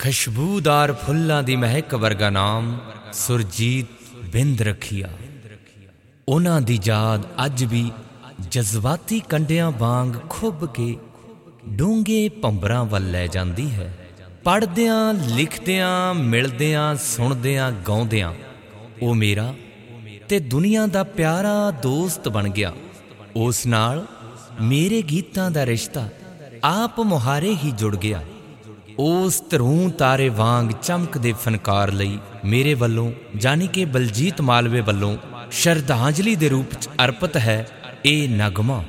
ਖੁਸ਼ਬੂਦਾਰ ਫੁੱਲਾਂ ਦੀ ਮਹਿਕ ਵਰਗਾ ਨਾਮ ਸੁਰਜੀਤ ਬਿੰਦ ਰਖੀਆ। ਉਹਨਾਂ ਦੀ ਯਾਦ ਅੱਜ ਵੀ ਜਜ਼ਬਾਤੀ ਕੰਡਿਆਂ ਵਾਂਗ ਖੁੱਭ ਕੇ ਡੂੰਘੇ ਭੰਬਰਾਂ ਵੱਲ ਲੈ ਜਾਂਦੀ ਹੈ। ਪੜ੍ਹਦਿਆਂ ਲਿਖਦਿਆਂ ਮਿਲਦਿਆਂ ਸੁਣਦਿਆਂ ਗਾਉਂਦਿਆਂ ਉਹ ਮੇਰਾ ਤੇ ਦੁਨੀਆ ਦਾ ਪਿਆਰਾ ਦੋਸਤ ਬਣ ਗਿਆ। ਉਸ ਨਾਲ ਮੇਰੇ ਗੀਤਾਂ ਦਾ ਰਿਸ਼ਤਾ ਆਪ ਮੁਹਾਰੇ ਹੀ ਜੁੜ ਗਿਆ। ਉਸ ਧਰੂ ਤਾਰੇ ਵਾਂਗ ਚਮਕਦੇ ਫਨਕਾਰ ਲਈ ਮੇਰੇ ਵੱਲੋਂ ਜਾਨੀ ਕਿ ਬਲਜੀਤ ਮਾਲਵੇ ਵੱਲੋਂ ਸ਼ਰਧਾਂਜਲੀ ਦੇ ਰੂਪ 'ਚ ਅਰਪਿਤ ਹੈ ਇਹ ਨਗਮਾ।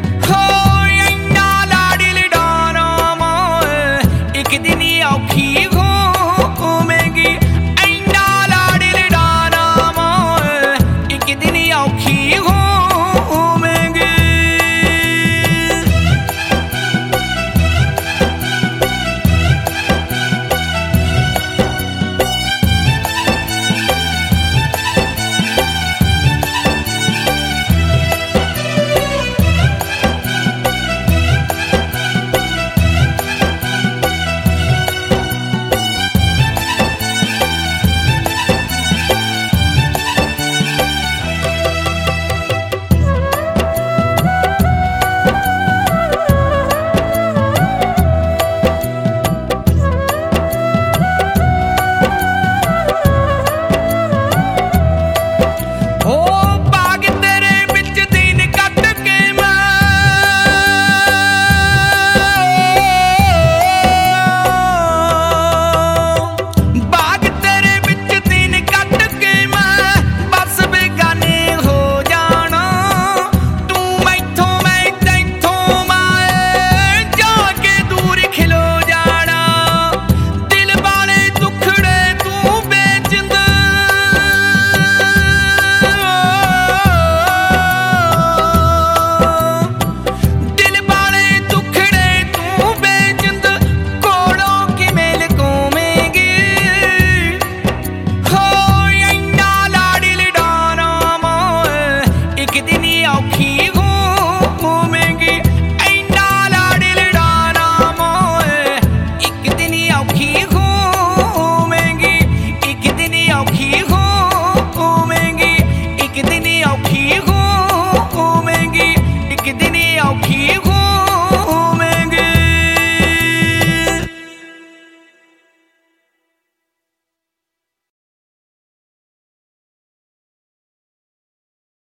Keep